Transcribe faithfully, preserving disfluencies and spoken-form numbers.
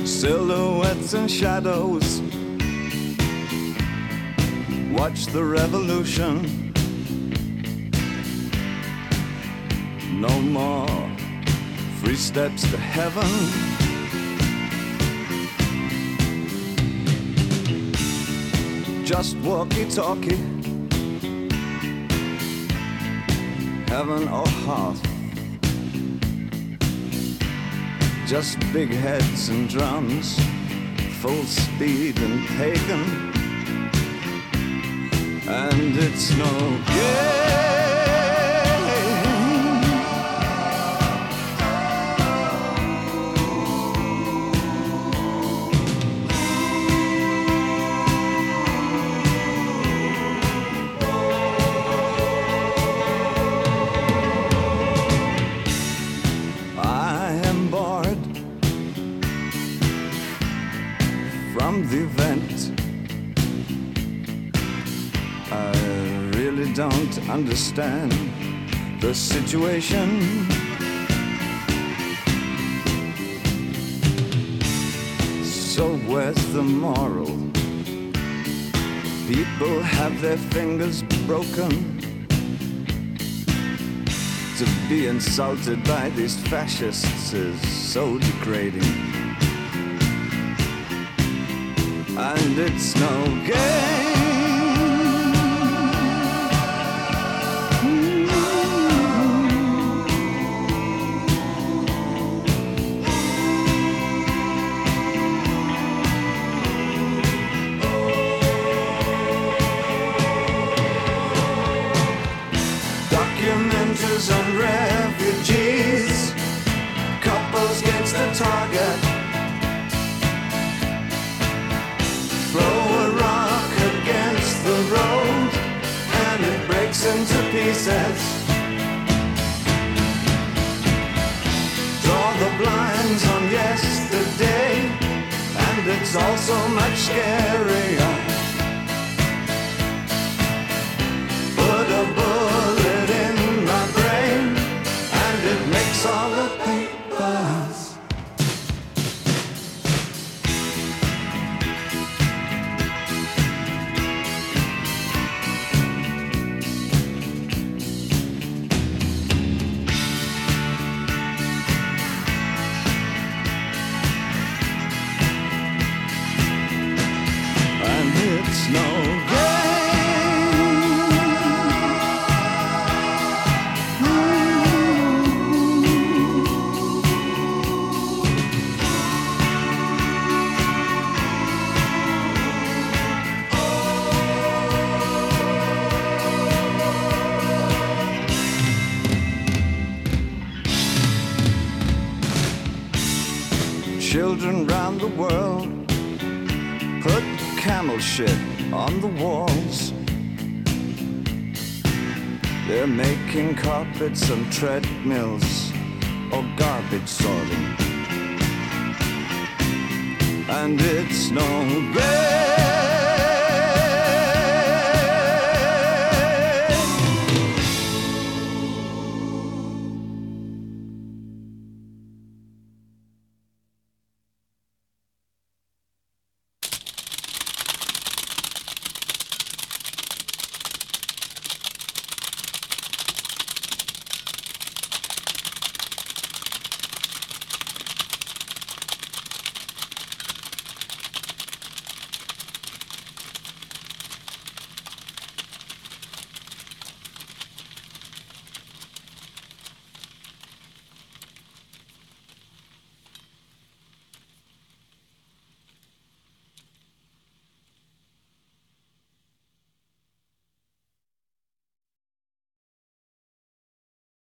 silhouettes and shadows. Watch the revolution. No more free steps to heaven. Just walkie-talkie, heaven or hearth. Just big heads and drums, full speed and pagan. And it's no game. From the event, I really don't understand the situation. So where's the moral? People have their fingers broken. To be insulted by these fascists is so degrading. And it's no game. Documentaries on refugees, couples against the target. Throw a rock against the road and it breaks into pieces. Draw the blinds on yesterday and it's all so much scarier. Put a bullet in my brain and it makes all the papers. It's no children round the world put camel shit on the walls. They're making carpets and treadmills or garbage sorting. And it's no good.